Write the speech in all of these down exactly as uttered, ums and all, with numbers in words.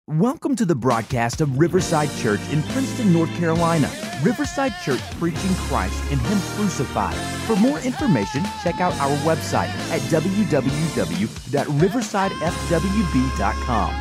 Welcome to the broadcast of Riverside Church in Princeton, North Carolina. Riverside Church preaching Christ and Him crucified. For more information, check out our website at w w w dot riverside f w b dot com.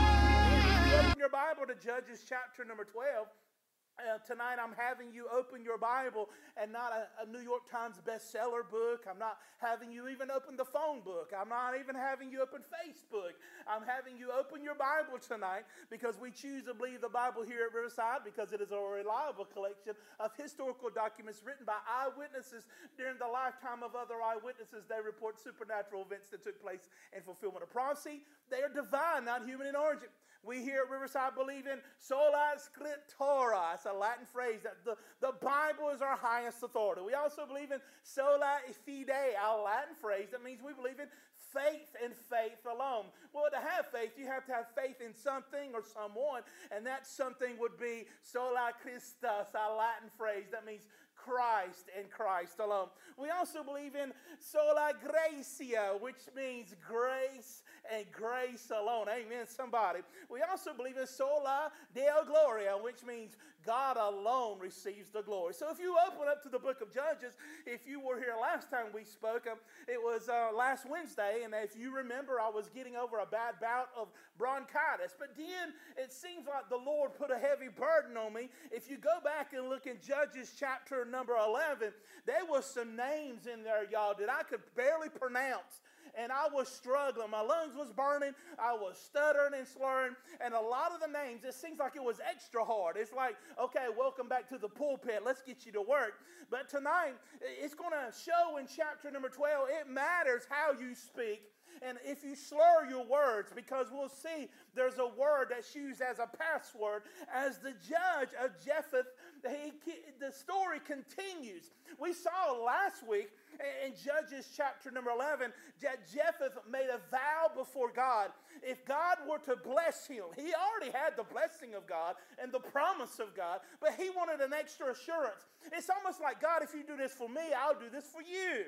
Open your Bible to Judges chapter number twelve. Uh, tonight I'm having you open your Bible and not a, a New York Times bestseller book. I'm not having you even open the phone book. I'm not even having you open Facebook. I'm having you open your Bible tonight because we choose to believe the Bible here at Riverside because it is a reliable collection of historical documents written by eyewitnesses during the lifetime of other eyewitnesses. They report supernatural events that took place in fulfillment of prophecy. They are divine, not human in origin. We here at Riverside believe in sola scriptura. It's a Latin phrase that the, the Bible is our highest authority. We also believe in sola fide, a Latin phrase that means we believe in faith and faith alone. Well, to have faith, you have to have faith in something or someone, and that something would be sola Christus, a Latin phrase that means Christ and Christ alone. We also believe in sola gratia, which means grace and grace alone. Amen, somebody. We also believe in sola deo gloria, which means God alone receives the glory. So if you open up to the book of Judges, if you were here last time we spoke, um, it was uh, last Wednesday, and if you remember, I was getting over a bad bout of bronchitis. But then it seems like the Lord put a heavy burden on me. If you go back and look in Judges chapter number eleven, there was some names in there, y'all, that I could barely pronounce. And I was struggling. My lungs was burning. I was stuttering and slurring. And a lot of the names, it seems like it was extra hard. It's like, okay, welcome back to the pulpit. Let's get you to work. But tonight, it's going to show in chapter number twelve, it matters how you speak. And if you slur your words, because we'll see there's a word that's used as a password, as the judge of Jephthah, he, the story continues. We saw last week in Judges chapter number eleven that Jephthah made a vow before God. If God were to bless him, he already had the blessing of God and the promise of God, but he wanted an extra assurance. It's almost like, God, if you do this for me, I'll do this for you.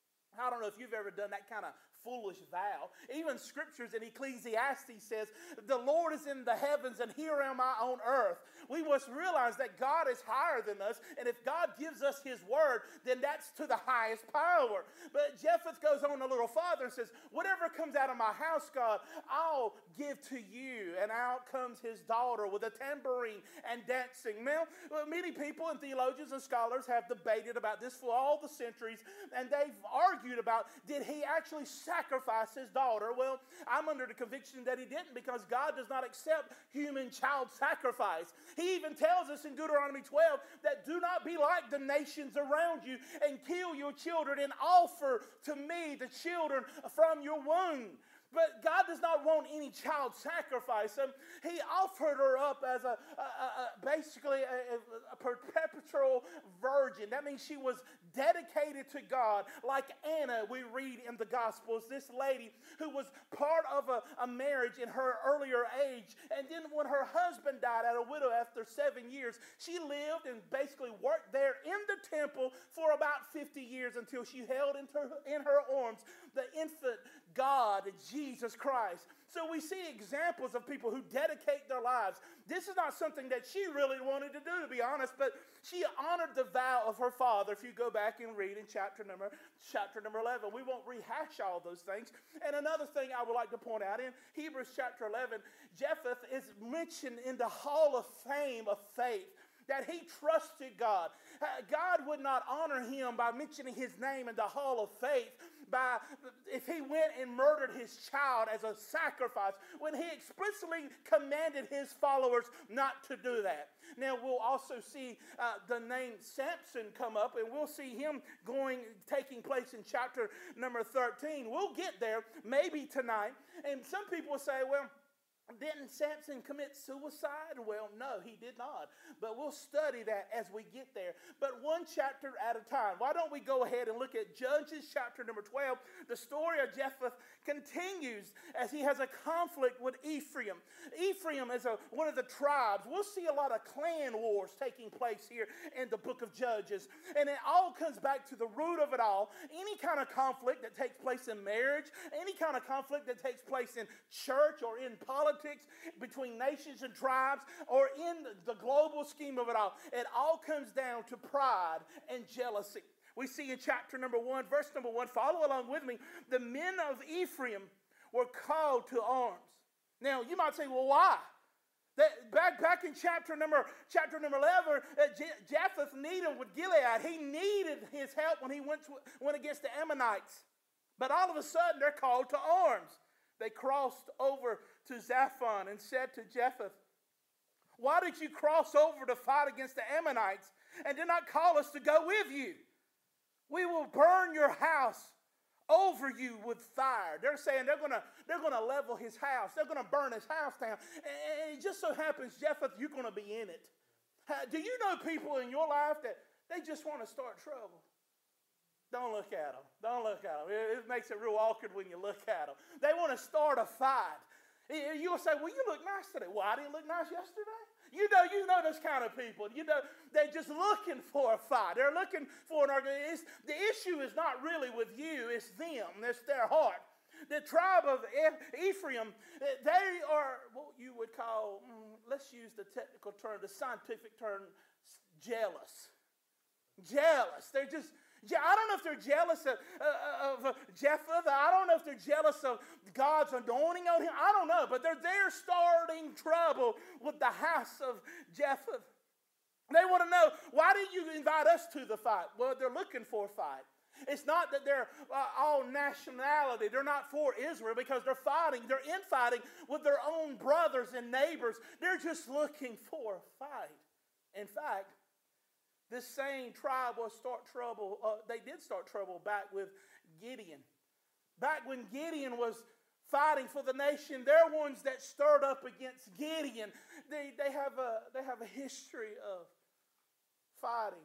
I don't know if you've ever done that kind of foolish vow. Even scriptures in Ecclesiastes says, the Lord is in the heavens and here am I on earth. We must realize that God is higher than us, and if God gives us his word, then that's to the highest power. But Jephthah goes on a little farther and says, whatever comes out of my house, God, I'll give to you. And out comes his daughter with a tambourine and dancing. Now, many people and theologians and scholars have debated about this for all the centuries, and they've argued about, did he actually sacrifice his daughter? Well, I'm under the conviction that he didn't, because God does not accept human child sacrifice. He even tells us in Deuteronomy twelve that do not be like the nations around you and kill your children and offer to me the children from your womb. But God does not want any child sacrifice. Um, he offered her up as a, a, a, a basically a, a perpetual virgin. That means she was dedicated to God, like Anna we read in the Gospels. This lady who was part of a, a marriage in her earlier age. And then when her husband died as a widow after seven years, she lived and basically worked there in the temple for about fifty years until she held into her, in her arms the infant God, Jesus Christ. So we see examples of people who dedicate their lives. This is not something that she really wanted to do, to be honest, but she honored the vow of her father. If you go back and read in chapter number chapter number eleven, we won't rehash all those things. And another thing I would like to point out in Hebrews chapter eleven, Jephthah is mentioned in the Hall of Fame of faith, that he trusted God. God would not honor him by mentioning his name in the Hall of Faith by if he went and murdered his child as a sacrifice, when he explicitly commanded his followers not to do that. Now we'll also see uh, the name Samson come up, and we'll see him going taking place in chapter number thirteen. We'll get there maybe tonight. And some people say, well, didn't Samson commit suicide? Well, no, he did not. But we'll study that as we get there. But one chapter at a time. Why don't we go ahead and look at Judges chapter number twelve. The story of Jephthah continues as he has a conflict with Ephraim. Ephraim is a, one of the tribes. We'll see a lot of clan wars taking place here in the book of Judges. And it all comes back to the root of it all. Any kind of conflict that takes place in marriage, any kind of conflict that takes place in church or in politics, politics, between nations and tribes, or in the global scheme of it all. It all comes down to pride and jealousy. We see in chapter number one, verse number one, follow along with me. The men of Ephraim were called to arms. Now, you might say, well, why? That back, back in chapter number, chapter number eleven, uh, Je- Jephthah needed with Gilead. He needed his help when he went, to, went against the Ammonites. But all of a sudden, they're called to arms. They crossed over to Zaphon and said to Jephthah, why did you cross over to fight against the Ammonites and did not call us to go with you? We will burn your house over you with fire. They're saying they're going to they're going to level his house. They're going to burn his house down. And it just so happens, Jephthah, you're going to be in it. Do you know people in your life that they just want to start trouble? Don't look at them. Don't look at them. It makes it real awkward when you look at them. They want to start a fight. You'll say, well, you look nice today. Well, I didn't look nice yesterday. You know, you know those kind of people. You know, they're just looking for a fight. They're looking for an argument. It's, the issue is not really with you. It's them. It's their heart. The tribe of Ephraim, they are what you would call, let's use the technical term, the scientific term, jealous. Jealous. They're just, I don't know if they're jealous of, uh, of Jephthah. I don't know if they're jealous of God's anointing on him. I don't know. But they're there starting trouble with the house of Jephthah. They want to know, why did you invite us to the fight? Well, they're looking for a fight. It's not that they're uh, all nationality. They're not for Israel because they're fighting. They're infighting with their own brothers and neighbors. They're just looking for a fight. In fact, this same tribe will start trouble. Uh, they did start trouble back with Gideon. Back when Gideon was fighting for the nation, they're ones that stirred up against Gideon. They, they, have a, they have a history of fighting,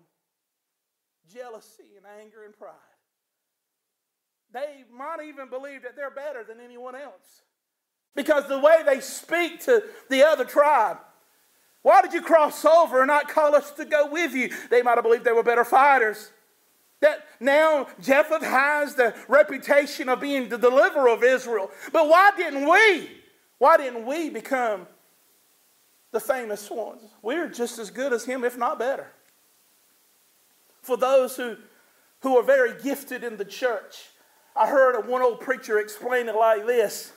jealousy, and anger and pride. They might even believe that they're better than anyone else because the way they speak to the other tribe. Why did you cross over and not call us to go with you? They might have believed they were better fighters. That now Jephthah has the reputation of being the deliverer of Israel. But why didn't we? Why didn't we become the famous ones? We're just as good as him, if not better. For those who, who are very gifted in the church, I heard one old preacher explain it like this.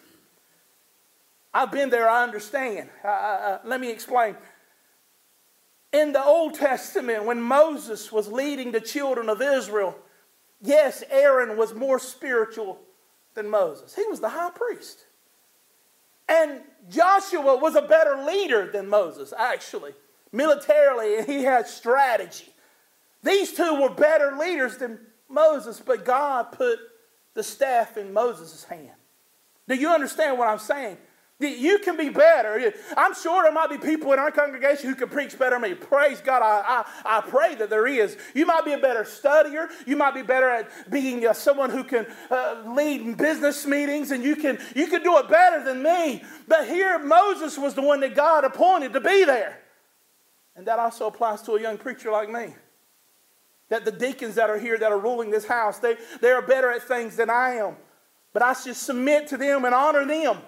I've been there, I understand. Uh, uh, let me explain. In the Old Testament, when Moses was leading the children of Israel, yes, Aaron was more spiritual than Moses. He was the high priest. And Joshua was a better leader than Moses, actually. Militarily, he had strategy. These two were better leaders than Moses, but God put the staff in Moses' hand. Do you understand what I'm saying? You can be better. I'm sure there might be people in our congregation who can preach better than me. Praise God, I, I, I pray that there is. You might be a better studier. You might be better at being uh, someone who can uh, lead in business meetings, and you can, you can do it better than me. But here, Moses was the one that God appointed to be there. And that also applies to a young preacher like me. That the deacons that are here that are ruling this house, they, they are better at things than I am. But I should submit to them and honor them.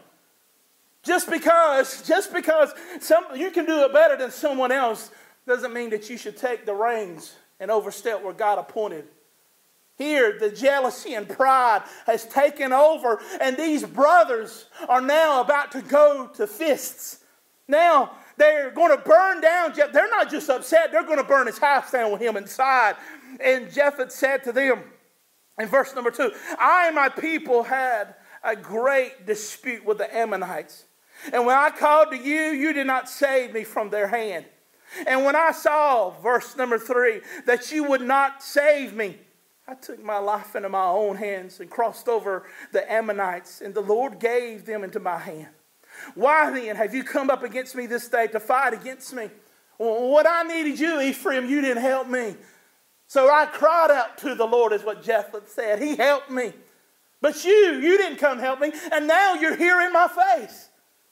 Just because, just because some, you can do it better than someone else doesn't mean that you should take the reins and overstep where God appointed. Here, the jealousy and pride has taken over, and these brothers are now about to go to fists. Now, they're going to burn down Jephthah. They're not just upset, they're going to burn his house down with him inside. And Jephthah said to them, in verse number two, I and my people had a great dispute with the Ammonites. And when I called to you, you did not save me from their hand. And when I saw, verse number three, that you would not save me, I took my life into my own hands and crossed over the Ammonites, and the Lord gave them into my hand. Why then have you come up against me this day to fight against me? When I needed you, Ephraim, you didn't help me. So I cried out to the Lord, is what Jephthah said. He helped me. But you, you didn't come help me, and now you're here in my face.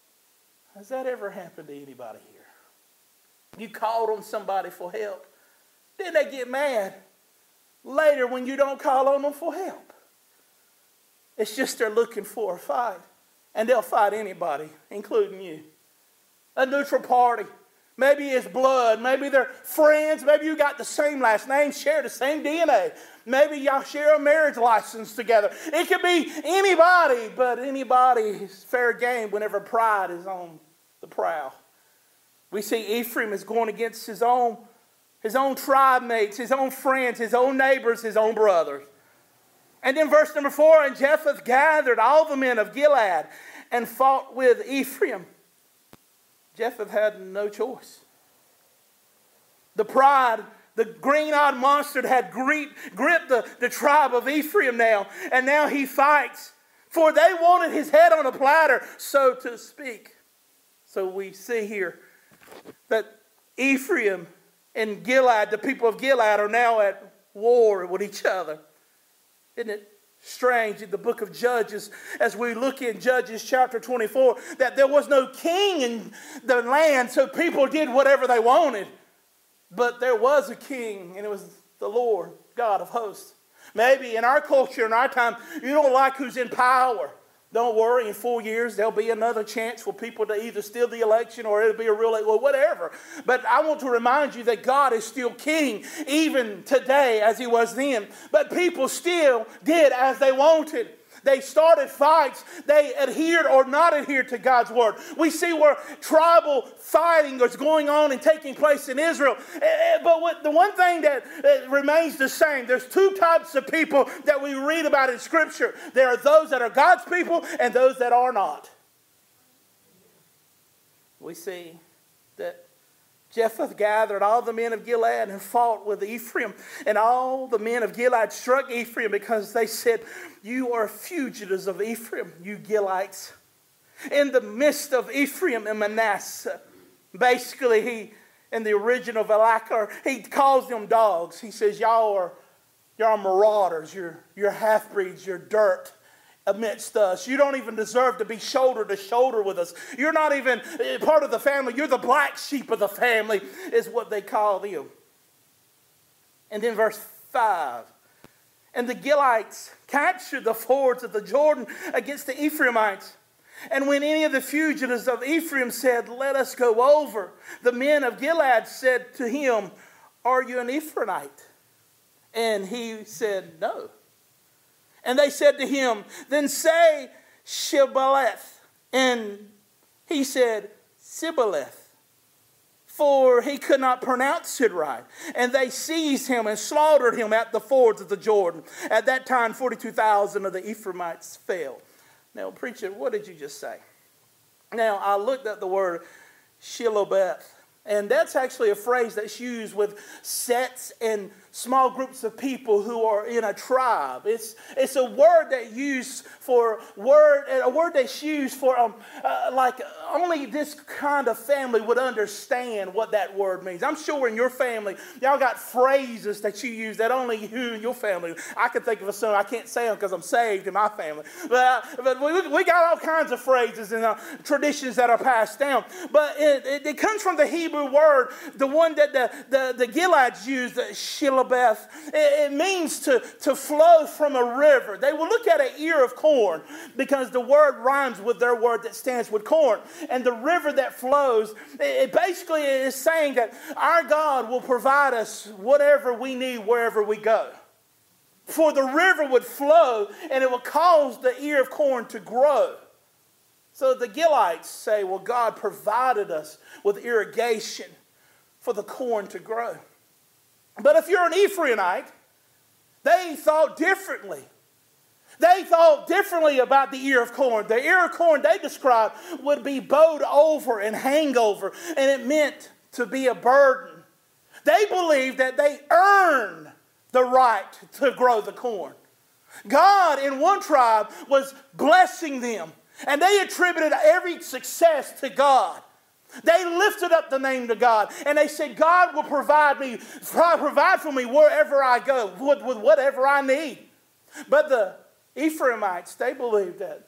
Has that ever happened to anybody here? You called on somebody for help. Then they get mad later when you don't call on them for help. It's just they're looking for a fight. And they'll fight anybody, including you. A neutral party. Maybe it's blood. Maybe they're friends. Maybe you got the same last name, share the same D N A. Maybe y'all share a marriage license together. It could be anybody, but anybody is fair game whenever pride is on the prowl. We see Ephraim is going against his own, his own tribe mates, his own friends, his own neighbors, his own brothers. And then verse number four, and Jephthah gathered all the men of Gilead and fought with Ephraim. Jephthah had no choice. The pride, the green-eyed monster had gripped the, the tribe of Ephraim now. And now he fights. For they wanted his head on a platter, so to speak. So we see here that Ephraim and Gilead, the people of Gilead, are now at war with each other. Isn't it strange in the book of Judges, as we look in Judges chapter twenty-four, that there was no king in the land, so people did whatever they wanted. But there was a king, and it was the Lord God of hosts. Maybe in our culture, in our time, you don't like who's in power. Don't worry, in four years, there'll be another chance for people to either steal the election or it'll be a real, well, whatever. But I want to remind you that God is still king, even today as he was then. But people still did as they wanted. They started fights. They adhered or not adhered to God's word. We see where tribal fighting is going on and taking place in Israel. But what, the one thing that remains the same, there's two types of people that we read about in Scripture. There are those that are God's people and those that are not. We see that Jephthah gathered all the men of Gilead and fought with Ephraim. And all the men of Gilead struck Ephraim because they said, "You are fugitives of Ephraim, you Gileadites." In the midst of Ephraim and Manasseh, basically he, in the original vernacular, he calls them dogs. He says, y'all are, y'all are marauders, you're, you're half-breeds, you're dirt amidst us. You don't even deserve to be shoulder to shoulder with us. You're not even part of the family. You're the black sheep of the family, is what they call them. And then verse five. And the Gileadites captured the fords of the Jordan against the Ephraimites. And when any of the fugitives of Ephraim said, "Let us go over," the men of Gilead said to him, "Are you an Ephraimite?" And he said, "No." And they said to him, "Then say Shibboleth." And he said, "Sibboleth," for he could not pronounce it right. And they seized him and slaughtered him at the fords of the Jordan. At that time, forty-two thousand of the Ephraimites fell. Now, preacher, what did you just say? Now, I looked at the word Shibboleth, and that's actually a phrase that's used with sets and small groups of people who are in a tribe. It's, it's a word that used for word, a word that's used for um, uh, like only this kind of family would understand what that word means. I'm sure in your family, y'all got phrases that you use that only you and your family. I can think of some. I can't say them because I'm saved in my family. But, uh, but we, we got all kinds of phrases and uh, traditions that are passed down. But it, it, it comes from the Hebrew word, the one that the, the, the Gileadites used, the Shibboleth. It means to, to flow from a river. They will look at an ear of corn because the word rhymes with their word that stands with corn. And the river that flows, it basically is saying that our God will provide us whatever we need wherever we go. For the river would flow and it will cause the ear of corn to grow. So the Gileadites say, well, God provided us with irrigation for the corn to grow. But if you're an Ephraimite, they thought differently. They thought differently about the ear of corn. The ear of corn they described would be bowed over and hang over, and it meant to be a burden. They believed that they earned the right to grow the corn. God in one tribe was blessing them, and they attributed every success to God. They lifted up the name to God, and they said, God will provide me, provide for me wherever I go, with, with whatever I need. But the Ephraimites, they believed that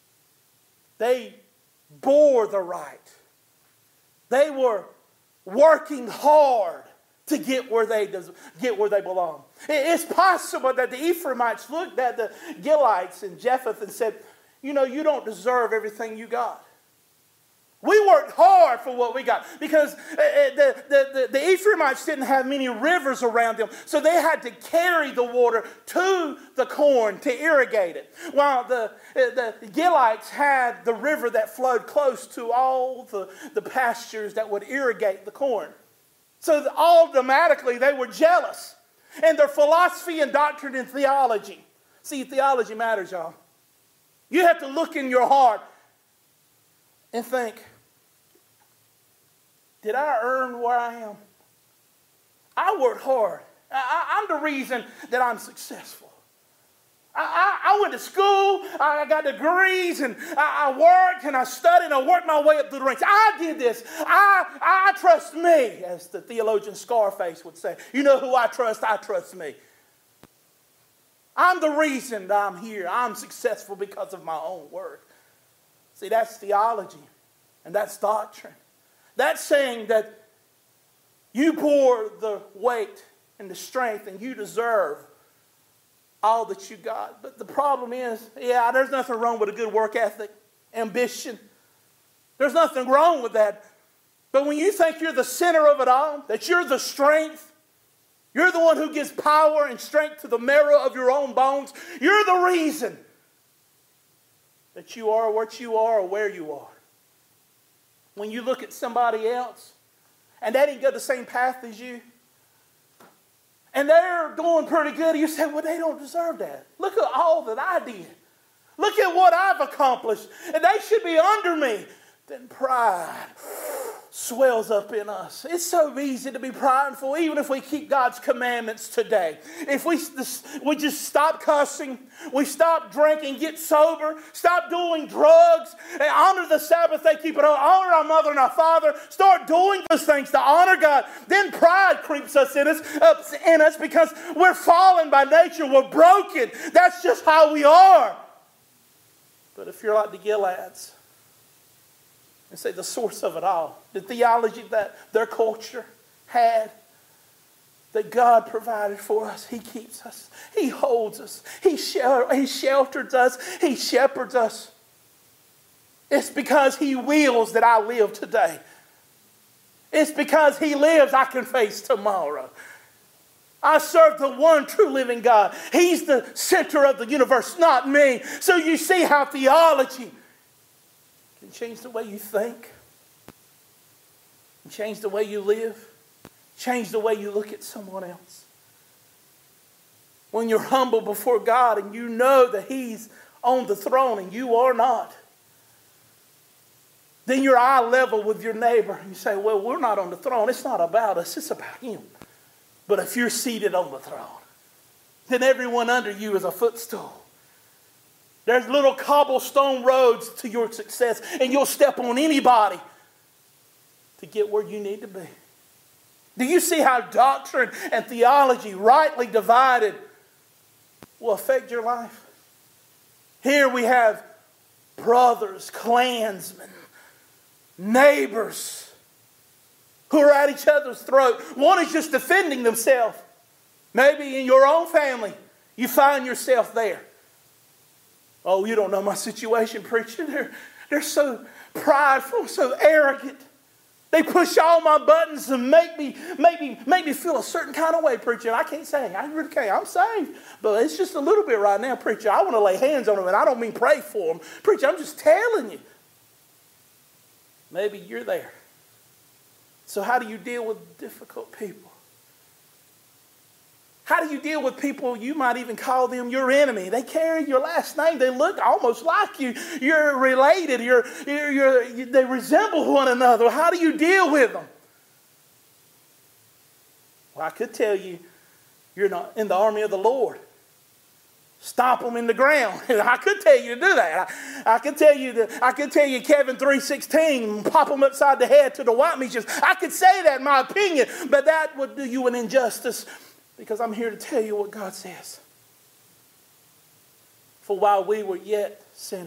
they bore the right. They were working hard to get where they get where they belong. It's possible that the Ephraimites looked at the Gileadites and Jephthah and said, you know, you don't deserve everything you got. We worked hard for what we got because the, the, the, the Ephraimites didn't have many rivers around them, so they had to carry the water to the corn to irrigate it. While the, the Gilites had the river that flowed close to all the, the pastures that would irrigate the corn. So automatically they were jealous. And their philosophy and doctrine and theology. See, theology matters, y'all. You have to look in your heart and think, did I earn where I am? I worked hard. I, I, I'm the reason that I'm successful. I, I, I went to school, I got degrees, and I, I worked and I studied and I worked my way up through the ranks. I did this. I, I trust me, as the theologian Scarface would say. You know who I trust? I trust me. I'm the reason that I'm here. I'm successful because of my own work. See, that's theology, and that's doctrine. That's saying that you bore the weight and the strength and you deserve all that you got. But the problem is, yeah, there's nothing wrong with a good work ethic, ambition. There's nothing wrong with that. But when you think you're the center of it all, that you're the strength, you're the one who gives power and strength to the marrow of your own bones, you're the reason that you are what you are or where you are. When you look at somebody else and they didn't go the same path as you, and they're doing pretty good, you say, well, they don't deserve that. Look at all that I did. Look at what I've accomplished, and they should be under me. Then pride swells up in us. It's so easy to be prideful, even if we keep God's commandments today. If we, we just stop cussing, we stop drinking, get sober, stop doing drugs, and honor the Sabbath day, keep it on, honor our mother and our father, start doing those things to honor God, then pride creeps us in us, up in us because we're fallen by nature, we're broken. That's just how we are. But if you're like the Gileads, and say the source of it all, the theology that their culture had, that God provided for us. He keeps us. He holds us. He, shel- he shelters us. He shepherds us. It's because He wills that I live today. It's because He lives I can face tomorrow. I serve the one true living God. He's the center of the universe, not me. So you see how theology can change the way you think, change the way you live, change the way you look at someone else. When you're humble before God and you know that He's on the throne and you are not, then you're eye level with your neighbor. And you say, well, we're not on the throne. It's not about us. It's about Him. But if you're seated on the throne, then everyone under you is a footstool. There's little cobblestone roads to your success, and you'll step on anybody to get where you need to be. Do you see how doctrine and theology, rightly divided, will affect your life? Here we have brothers, clansmen, neighbors who are at each other's throat. One is just defending themselves. Maybe in your own family, you find yourself there. Oh, you don't know my situation, preacher. They're, they're so prideful, so arrogant. They push all my buttons and make me, make me, make me feel a certain kind of way, preacher. I can't sing. I really can't. I'm saved. But it's just a little bit right now, preacher. I want to lay hands on them, and I don't mean pray for them. Preacher, I'm just telling you. Maybe you're there. So how do you deal with difficult people? How do you deal with people, you might even call them your enemy? They carry your last name. They look almost like you. You're related. You're, you're, you're, they resemble one another. How do you deal with them? Well, I could tell you, you're not in the army of the Lord. Stomp them in the ground. I could tell you to do that. I, I could tell you that. I could tell you Kevin three sixteen, pop them upside the head to the white meat. I could say that in my opinion, but that would do you an injustice. Because I'm here to tell you what God says. For while we were yet sinners,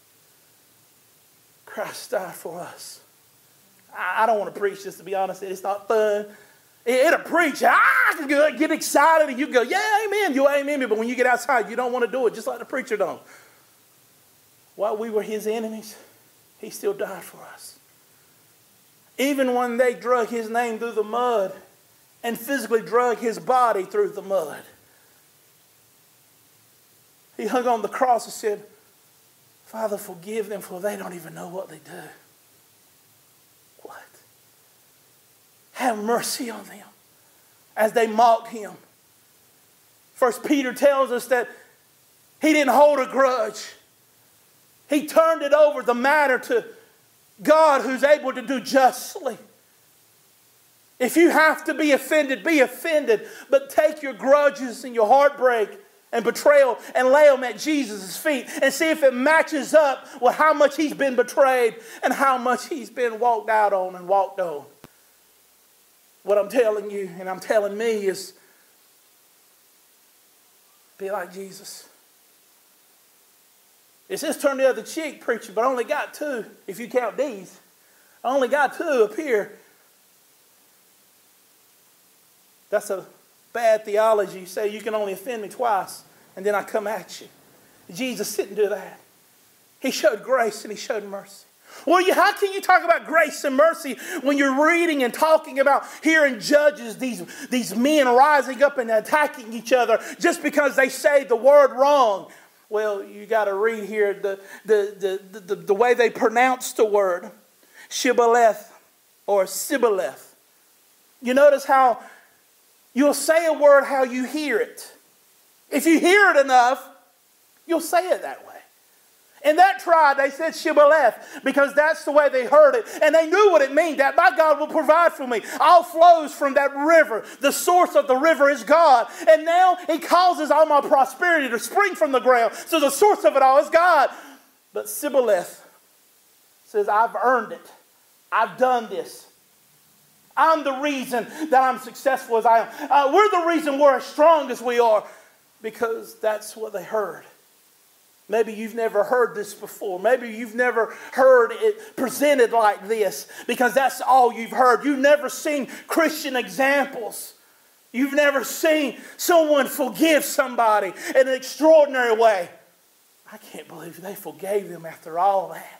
Christ died for us. I, I don't want to preach this, to be honest. It's not fun. It, it'll preach. I can get excited and you go, yeah, amen. You amen me. But when you get outside, you don't want to do it, just like the preacher don't. while we were his enemies, he still died for us. Even when they drug his name through the mud and physically drug his body through the mud, he hung on the cross and said, Father, forgive them, for they don't even know what they do. What? Have mercy on them as they mocked him. First Peter tells us that he didn't hold a grudge. He turned it over, the matter, to God who's able to do justly. If you have to be offended, be offended. But take your grudges and your heartbreak and betrayal and lay them at Jesus' feet and see if it matches up with how much he's been betrayed and how much he's been walked out on and walked on. What I'm telling you and I'm telling me is be like Jesus. It says turn the other cheek, preacher, but I only got two if you count these. I only got two up here. That's a bad theology. You say you can only offend me twice and then I come at you. Jesus didn't do that. He showed grace and he showed mercy. Well, you, how can you talk about grace and mercy when you're reading and talking about hearing Judges, these, these men rising up and attacking each other just because they say the word wrong? Well, you got to read here the, the, the, the, the way they pronounce the word. Shibboleth or Sibboleth. You notice how you'll say a word how you hear it. If you hear it enough, you'll say it that way. In that tribe, they said Shibboleth because that's the way they heard it. And they knew what it meant, that my God will provide for me. All flows from that river. The source of the river is God. And now it causes all my prosperity to spring from the ground. So the source of it all is God. But Sibboleth says, I've earned it. I've done this. I'm the reason that I'm successful as I am. Uh, we're the reason we're as strong as we are. Because that's what they heard. Maybe you've never heard this before. Maybe you've never heard it presented like this because that's all you've heard. You've never seen Christian examples. You've never seen someone forgive somebody in an extraordinary way. I can't believe they forgave them after all that.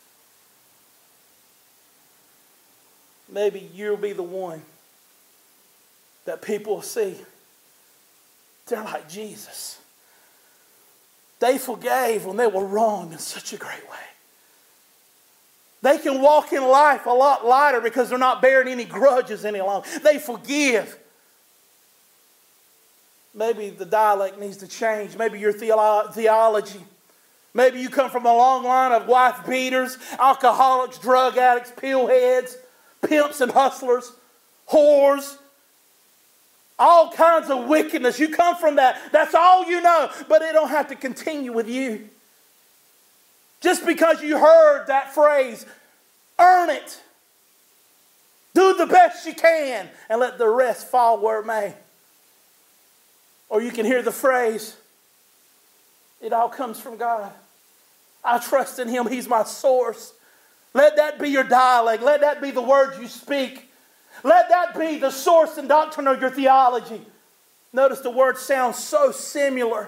Maybe you'll be the one that people will see. They're like Jesus. They forgave when they were wrong in such a great way. They can walk in life a lot lighter because they're not bearing any grudges any longer. They forgive. Maybe the dialect needs to change. Maybe your theolo- theology. Maybe you come from a long line of wife beaters, alcoholics, drug addicts, pill heads, pimps and hustlers, whores. All kinds of wickedness. You come from that. That's all you know. But it don't have to continue with you. Just because you heard that phrase, earn it. Do the best you can and let the rest fall where it may. Or you can hear the phrase, it all comes from God. I trust in Him. He's my source. Let that be your dialect. Let that be the words you speak. Let that be the source and doctrine of your theology. Notice the word sounds so similar.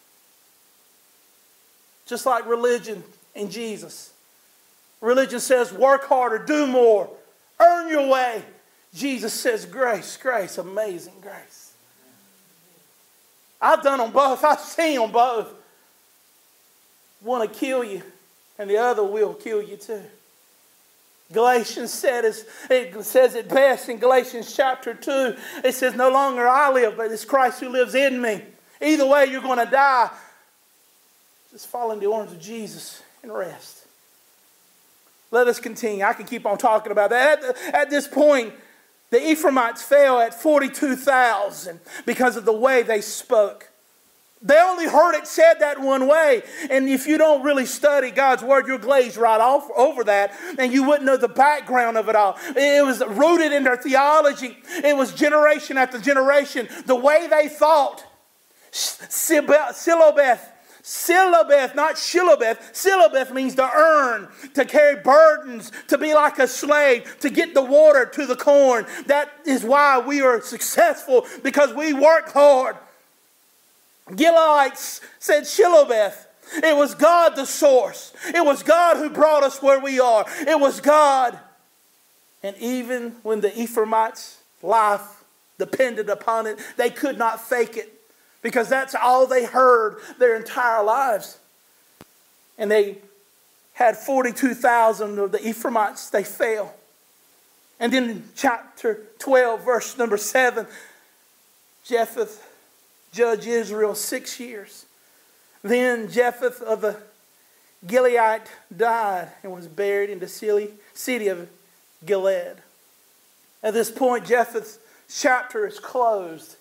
Just like religion and Jesus. Religion says work harder, do more, earn your way. Jesus says grace, grace, amazing grace. I've done them both. I've seen them both. One will kill you and the other will kill you too. Galatians said it says it best in Galatians chapter two. It says, no longer I live, but it's Christ who lives in me. Either way, you're going to die. Just fall in the arms of Jesus and rest. Let us continue. I can keep on talking about that. At, at this point, the Ephraimites fell at forty-two thousand because of the way they spoke. They only heard it said that one way. And if you don't really study God's word, you'll glaze right off over that. And you wouldn't know the background of it all. It was rooted in their theology. It was generation after generation. The way they thought. Silobeth. Silobeth, not Shilobeth. Silobeth means to earn, to carry burdens, to be like a slave, to get the water to the corn. That is why we are successful, because we work hard. Gileadites said Shilobeth. It was God the source. It was God who brought us where we are. It was God. And even when the Ephraimites' life depended upon it, they could not fake it, because that's all they heard their entire lives. And they had forty-two thousand of the Ephraimites, they fell. And then in chapter twelve, verse number seven, Jephthah judged Israel six years. Then Jephthah of the Gilead died and was buried in the city of Gilead. At this point, Jephthah's chapter is closed.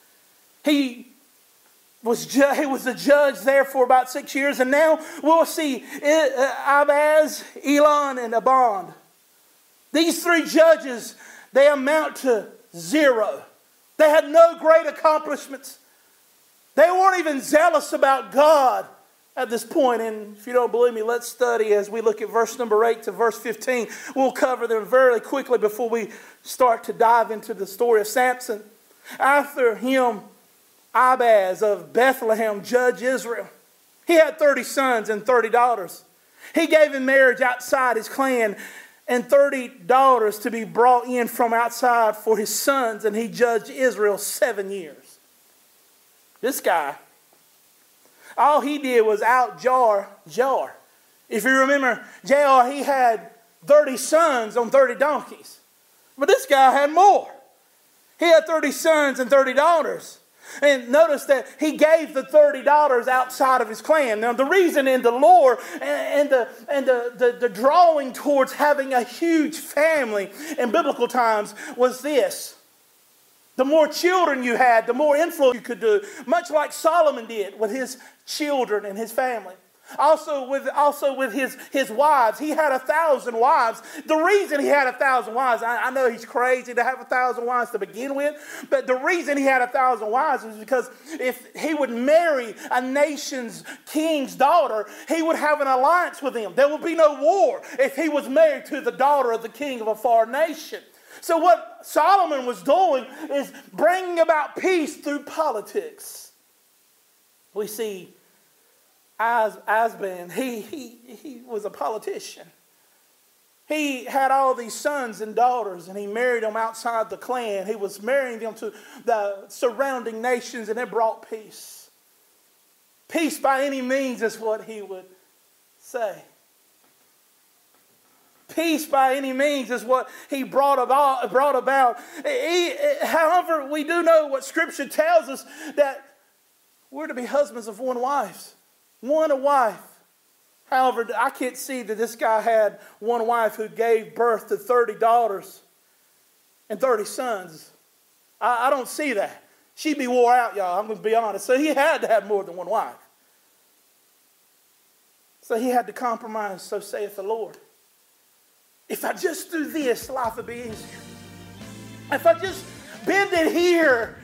He was ju- he was a judge there for about six years, and now we'll see Ahaz, Elon, and Abond. These three judges, they amount to zero. They had no great accomplishments. They weren't even zealous about God at this point. And if you don't believe me, let's study as we look at verse number eight to verse fifteen. We'll cover them very quickly before we start to dive into the story of Samson. After him, Ahaz of Bethlehem judged Israel. He had thirty sons and thirty daughters. He gave in marriage outside his clan and thirty daughters to be brought in from outside for his sons, and he judged Israel seven years. This guy, all he did was out-jar Jar. If you remember, Jar, he had thirty sons on thirty donkeys. But this guy had more. He had thirty sons and thirty daughters. And notice that he gave the thirty daughters outside of his clan. Now, the reason in the lore and the, and the, the, the drawing towards having a huge family in biblical times was this. The more children you had, the more influence you could do, much like Solomon did with his children and his family. Also with, also with his, his wives. He had a thousand wives. The reason he had a thousand wives, I, I know he's crazy to have a thousand wives to begin with, but the reason he had a thousand wives is because if he would marry a nation's king's daughter, he would have an alliance with them. There would be no war if he was married to the daughter of the king of a foreign nation. So what Solomon was doing is bringing about peace through politics. We see As, Asban, he, he, he was a politician. He had all these sons and daughters, and he married them outside the clan. He was marrying them to the surrounding nations, and it brought peace. Peace by any means is what he would say. Peace by any means is what he brought about. Brought about. He, however, we do know what Scripture tells us, that we're to be husbands of one wife. One a wife. However, I can't see that this guy had one wife who gave birth to thirty daughters and thirty sons. I, I don't see that. She'd be wore out, y'all. I'm going to be honest. So he had to have more than one wife. So he had to compromise, so saith the Lord. If I just do this, life would be easier. If I just bend it here,